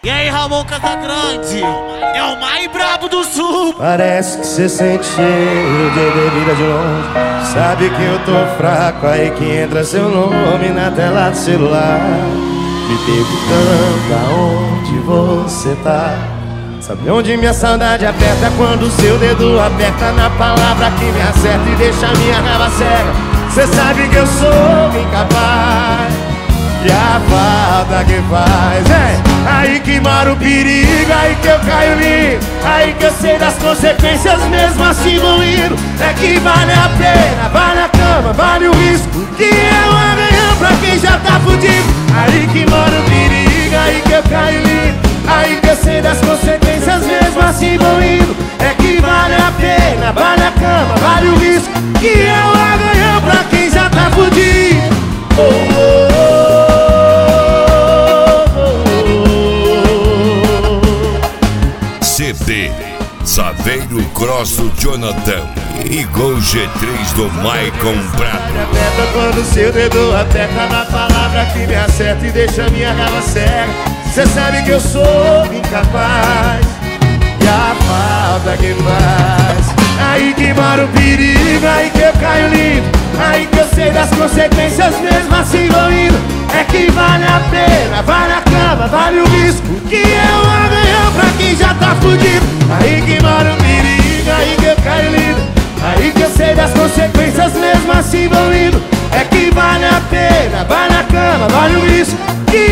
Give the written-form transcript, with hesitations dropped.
E aí, Ramon Casagrande, é o mais brabo do sul. Parece que cê sente cheiro de bebida de longe. Sabe que eu tô fraco, aí que entra seu nome na tela do celular, me perguntando aonde você tá. Sabe onde minha saudade aperta? Quando seu dedo aperta na palavra que me acerta e deixa minha raiva cega. Cê sabe que eu sou incapaz, e a falta que faz aí que mora o perigo, aí que eu caio lindo, aí que eu sei das consequências mesmo assim vou indo. É que vale a pena, vale a cama, vale o risco, que é um amanhã pra quem já tá fudido. Aí que mora o perigo, aí que eu caio lindo, aí que eu sei das consequências mesmo assim vou indo. É que vale a pena, vale a cama, vale o risco, que é um amanhã pra quem já tá fudido. CD Saveiro Cross do Jonathan e Gol G3 do Maicon Prado. Aperta quando seu dedo aperta na palavra que me acerta e deixa minha raiva cega. Cê sabe que eu sou incapaz, e a falta que faz. Aí que mora o perigo, aí que eu caio lindo, aí que eu sei das consequências mesmo assim vou indo. É que vale a pena, vale a cama, vale o risco, que é um amanhã pra quem já tá fudido. Aí que mora o perigo, aí que eu caio lindo, aí que eu sei das consequências mesmo assim vou indo. É que vale a pena, vale a cama, vale o risco, que